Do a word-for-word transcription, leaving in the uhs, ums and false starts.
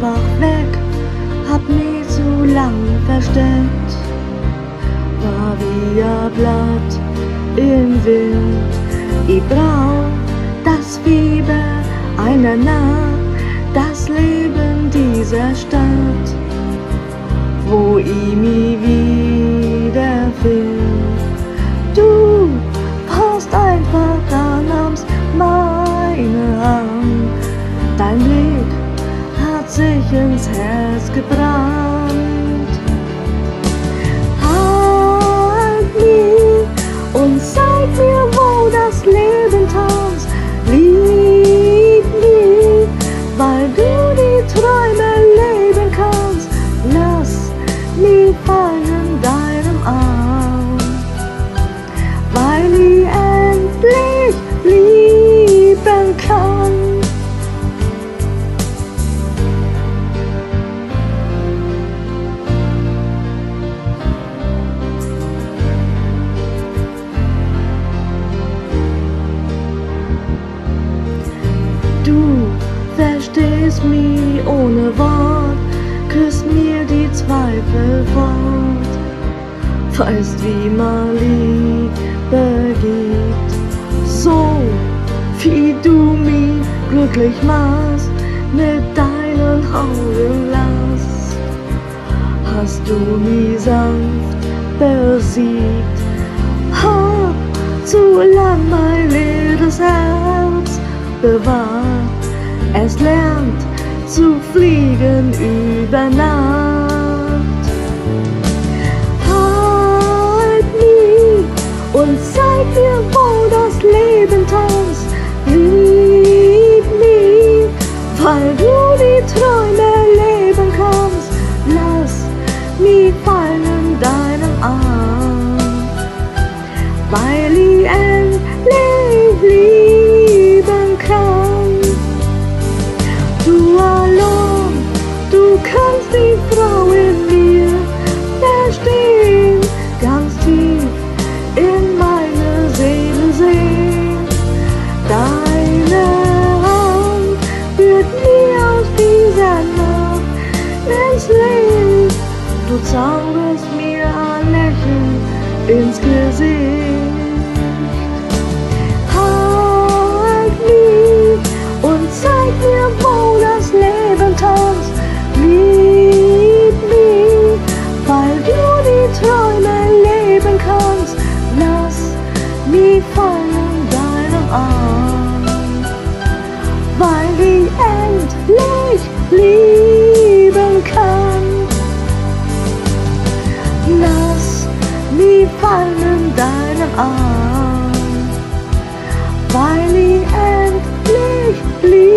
einfach weg, hab mich zu lang versteckt, war wie ein Blatt im Wind. Ich brauch das Fieber einer Nacht, das Leben dieser Stadt, wo ich mich wiederfind. Du passt einfach da, nahmst meine Hand, dein Blick hat sich ins Herz gebrannt. Halt mich und zeig mir, wo das Leben tanzt. Lieb mich, weil du die Träume leben kannst. Lass mich fallen in deinem Arm, weil ich endlich lieben kann. Du verstehst mich ohne Wort, küsst mir die Zweifel fort, weißt, wie man Liebe gibt, so wie du mich glücklich machst, mit deinen Augen lass, hast du mich sanft besiegt, hab zu lang mein leeres Herz bewahrt, es lernt zu fliegen über Nacht. Halt mich und zeig mir, wo das Leben tanzt. Lieb mich, weil du die Träume leben kannst. Lass mich fallen in deinem Arm, weil ich endlich lieben kann. Du allein, du kannst die Frau in mir verstehen, ganz tief in meine Seele sehen. Deine Hand führt mich aus dieser Nacht ins Licht, du zauberst mir ein Lächeln ins Gesicht. Halt mich und zeig mir, wo das Leben tanzt. Lieb mich, weil du die Träume leben kannst. Lass mich fallen in deinem Arm, weil ich endlich lieben kann. Lass mich fallen in deinem Arm, weil ich endlich lieben kann.